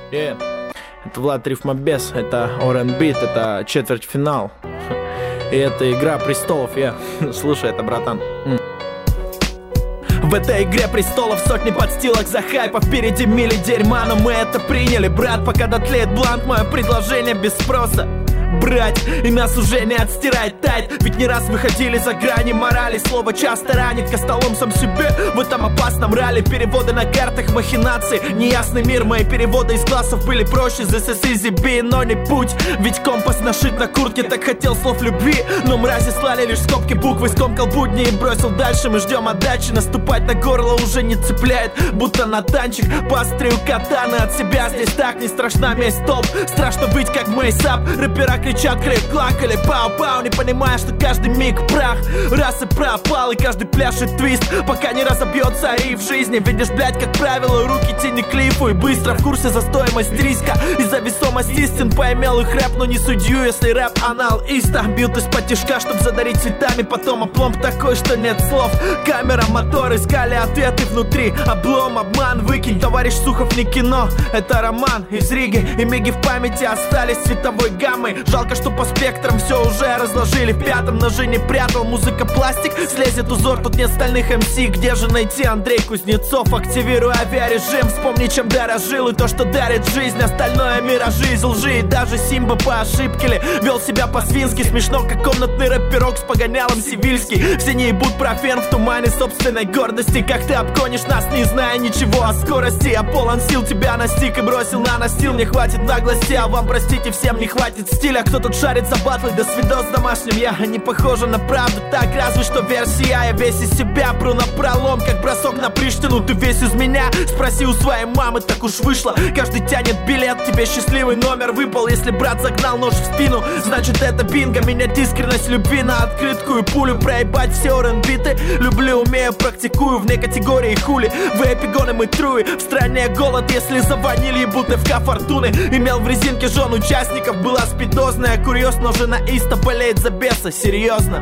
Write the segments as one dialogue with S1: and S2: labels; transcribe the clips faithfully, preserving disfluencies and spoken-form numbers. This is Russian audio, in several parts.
S1: Yeah. Это Влад Рифмобес, это Оренбит, это четвертьфинал. И это Игра престолов, я. Yeah. Слушай это, братан. Mm. В этой игре престолов сотни подстилок за хайпа. Впереди мили дерьма, но мы это приняли, брат. Пока дотлеет бланк, мое предложение без спроса брать, и нас уже не отстирает тайт. Ведь не раз выходили за грани морали. Слово часто ранит костолом сам себе в этом опасном ралли. Переводы на картах, махинации, неясный мир. Мои переводы из классов были проще. This is easy be, но не путь. Ведь компас нашит на куртке, так хотел слов любви. Но мрази слали лишь скобки буквы. Скомкал будни и бросил дальше. Мы ждем отдачи, наступать на горло уже не цепляет. Будто на танчик, построю катаны от себя. Здесь так не страшна месть, топ. Страшно быть как Мейсап. Рэпера кричат клик-клак или пау-пау, не понимая, что каждый миг прах. Раз и пропал, и каждый пляшет твист, пока не разобьется и в жизни. Видишь, блять, как правило, руки тяни к клифу. И быстро в курсе за стоимость риска. Из-за весомости истин поимел их рэп, но не судью, если рэп анал иста. Бьют из-под тишка, чтоб задарить цветами. Потом опломб такой, что нет слов. Камера, мотор, искали ответы внутри. Облом, обман, выкинь, товарищ Сухов не кино. Это роман из Риги, и миги в памяти остались цветовой гаммой. Жалко, что по спектрам все уже разложили. В пятом ножи не прятал, музыка пластик. Слезет узор, тут нет стальных эм си. Где же найти Андрей Кузнецов? Активирую авиарежим, вспомни, чем дорожил. И то, что дарит жизнь, остальное миражи из лжи. И даже Симба по ошибке ли вел себя по-свински. Смешно, как комнатный рэп-пирог с погонялом Сивильский. Все не ебут про фен в тумане собственной гордости. Как ты обгонишь нас, не зная ничего о скорости. Я полон сил, тебя настиг и бросил на настил. Не хватит наглости, а вам, простите, всем не хватит стиля. Кто тут шарит за батлы, до свидос с домашним. Я не похожа на правду, так разве что версия. Я весь из себя, пру на пролом, как бросок на Приштину. Ты весь из меня, спроси у своей мамы, так уж вышло. Каждый тянет билет, тебе счастливый номер выпал. Если брат загнал нож в спину, значит это бинго. Менять искренность любви на открыткую пулю. Проебать все оренбиты, люблю, умею, практикую. Вне категории хули, вы эпигоны, мы труи. В стране голод, если за ваниль ебут ФК Фортуны. Имел в резинке жен участников, была спидозная. Курьез, но жена Иста болеет за беса, серьезно.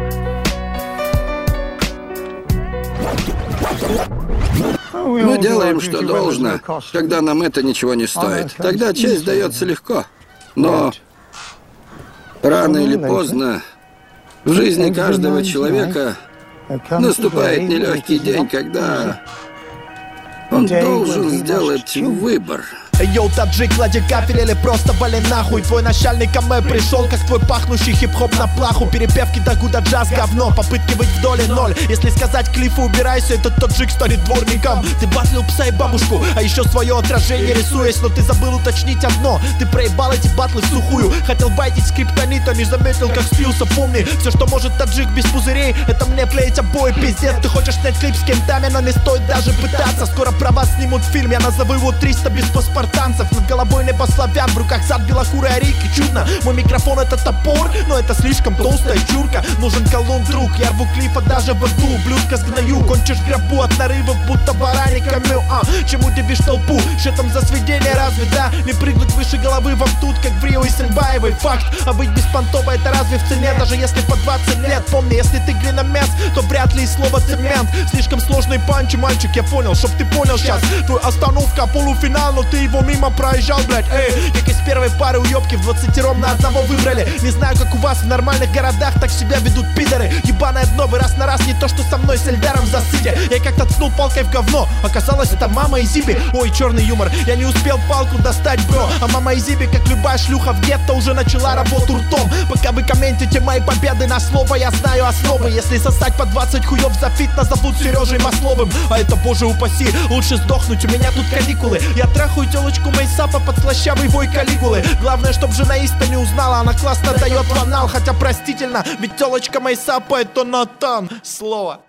S2: Мы делаем, что должно, когда нам это ничего не стоит. Тогда честь дается легко. Но рано или поздно в жизни каждого человека наступает нелегкий день, когда он должен сделать выбор.
S3: Йоу, таджик, клади кафель или просто вали нахуй. Твой начальник ко мне пришел, как твой пахнущий хип-хоп на плаху. Перепевки Дагуда джаз говно, попытки быть в доле ноль. Если сказать Клиффу убирайся, этот таджик станет дворником. Ты батлил пса и бабушку, а еще свое отражение рисуясь. Но ты забыл уточнить одно, ты проебал эти батлы в сухую. Хотел байтить скриптонита, не заметил, как спился. Помни, все, что может таджик без пузырей, это мне клеить обои, пиздец. Ты хочешь снять клип с кентами, но не стоит даже пытаться. Скоро про вас снимут фильм, я назову его триста без паспорта. Танцев над головой небо славян, в руках зад белокурой арики. Чудно, мой микрофон это топор, но это слишком толстая чурка. Нужен колонн, друг, я рву клипа даже в аду. Блюдка сгною, кончишь гробу от нарывов, будто бараниками. А, чем удивишь толпу, шитом за сведение разве, да? Не прыгнуть выше головы вам тут, как в Рио и Сенбаевой. Факт, а быть беспонтово это разве в цене? Даже если по двадцать лет, помни, если ты глиномес, то вряд ли и слово цемент. Слишком сложный панч, мальчик, я понял, чтоб ты понял сейчас. Твой остановка, полуфинал, но ты его мимо проезжал, блядь, эй. Как из первой пары уёбки в двадцатером на одного выбрали. Не знаю, как у вас в нормальных городах так себя ведут пидоры. Ебаное дно, вы раз на раз не то, что со мной с Эльдаром засыдя. Я как-то ткнул палкой в говно, оказалось это мама и Зиби. Ой, черный юмор, я не успел палку достать, бро. А мама и Зиби, как любая шлюха в гетто, уже начала работу ртом. Пока вы комментите мои победы на слово, я знаю основы. Если сосать по двадцать хуёв за фит, назовут Сережей Масловым. А это, боже упаси, лучше сдохнуть, у меня тут каникулы. Я трахаю телочку Мейсапа под слащавый вой Калигулы. Главное, чтоб жена Иста не узнала, она классно дает в анал. Хотя простительно, ведь телочка Мейсапа это Натан. Слово.